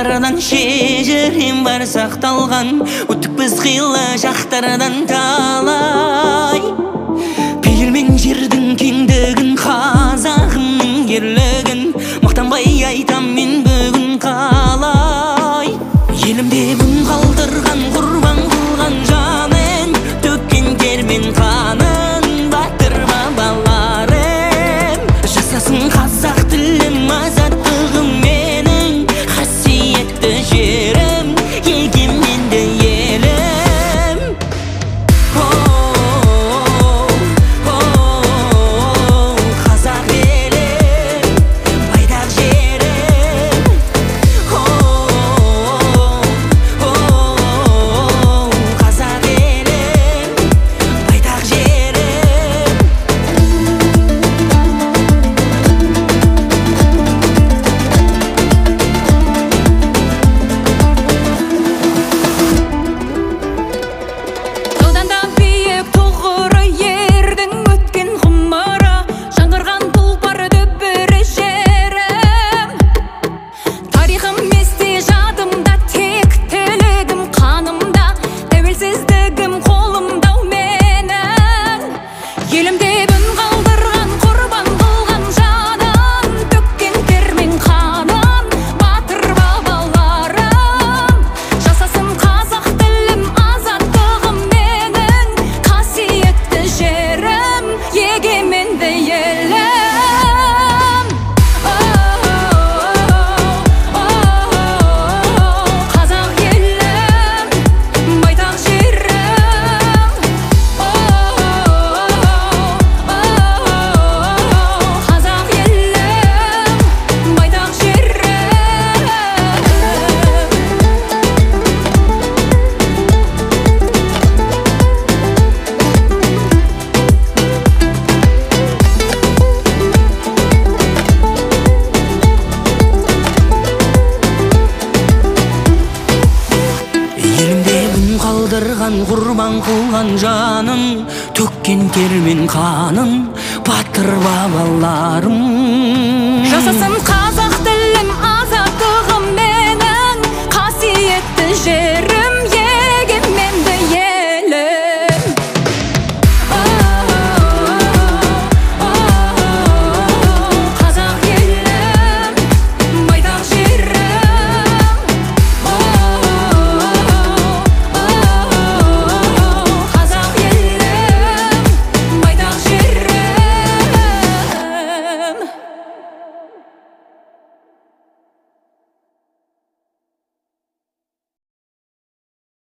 жақтардан шежірем бар сақталған, өттік біз қилы жақтардан талай. Пейіл мен жердің кеңдігін, қазағымның ерлігін мақтанбай айтам мен бүгін қалай. Елімде бүн қалдырған, құрбан қылған жанын, төккен тер мен қанын, батыр бабаларым. Жасасын қазақ тілім, азаттығым менің, қасиетті жерім, егеменді елім. Қазақ елім, байтақ жерім. Қазақ елім, байтақ жерім. Таудан да биік тұғыры, ердің өткен ғұмыры, жаңғырған тұлпар дүбірі жерім. Тарихым есте жадымда, тектілігім қанымда, тәуелсіздігім қолымда менің. Елімде бүн қалдырған, құрбан қылған жанын, төккен тер мен қанын, батыр бабаларым. Жасасын қазақ тілім, азаттығым менің, қасиетті жерім, егеменді елім. Қазақ елім, байтақ жерім. Қазақ елім, байтақ жерім. Елімде бүн қалдырған, құрбан қылған жанын, төккен тер мен қанын, батыр бабаларым. Жасасын